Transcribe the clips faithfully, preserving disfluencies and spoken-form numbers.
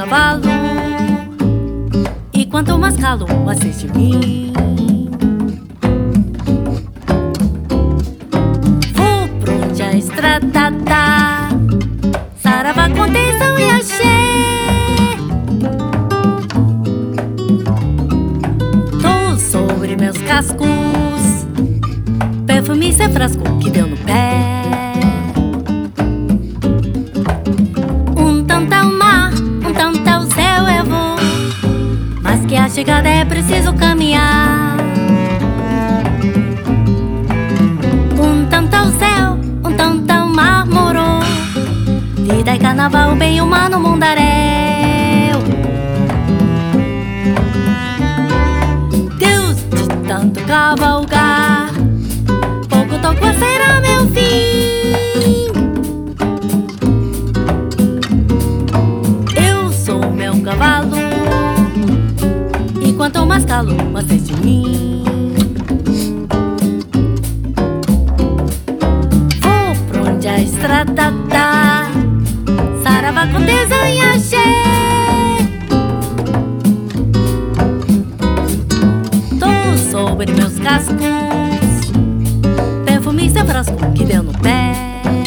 cavalo, e quanto mais calo, mais sei de mim. Vou por onde a estrada dá, saravá com tesão e axé. Tô sobre meus cascos, perfume sem frasco que deu no pé. Um tanto ao mar, um tanto ao céu eu vou, mas que a chegada é preciso caminhar. Um tanto ao céu, um tanto ao mar morou, vida e carnaval, bem humano, mundaréu. Deus de tanto cavalgar, pouco toco será meu fim. Eu sou meu cavalo, e quanto mais calo, mais sei de mim. Vou por onde a estrada dá, saravá com tesão e axé. Tô sobre meus cascos, perfume sem frasco que deu no pé.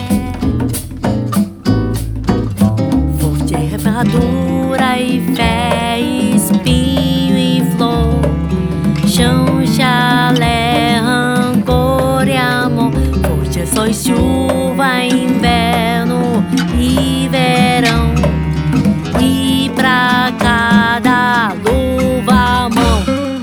Forte ferradura e fé, espinho e flor, chão, chalé, rancor e amor. Forte sol e chuva, inverno e verão, e pra cada luva a mão.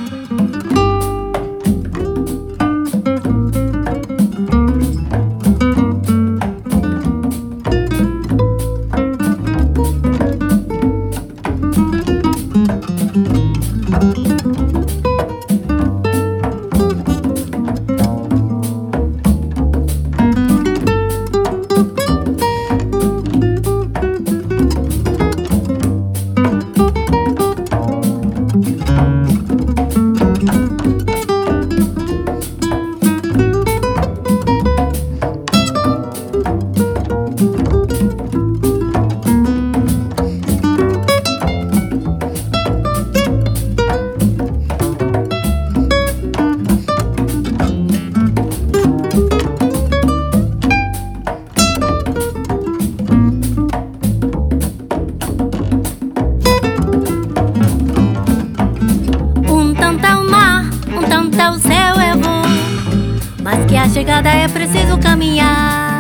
Ao céu eu vou, mas que a chegada é preciso caminhar.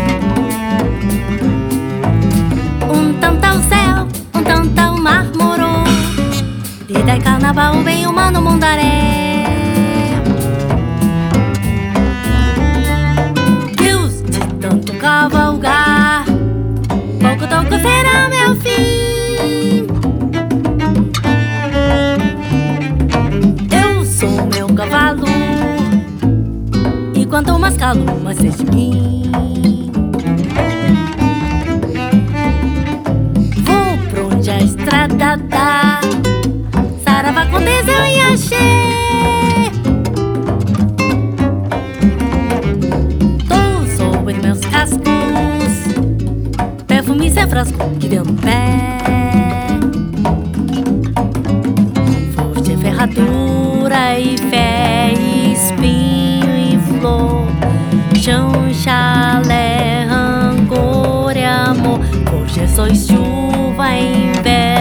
Um tanto ao céu, um tanto ao mar morou, vida e carnaval, bem humano, mundaréu. Deus de tanto cavalgar, pouco toco será meu fim. Cavalo, e quanto mais calo, mais sei de mim. Vou por onde a estrada dá, saravá com tesão e axé. Tô sobre meus cascos, perfume sem frasco que deu no pé. Forte ferradura e fé, espinho e flor, chão, chalé, rancor e amor. Hoje é só chuva, inverno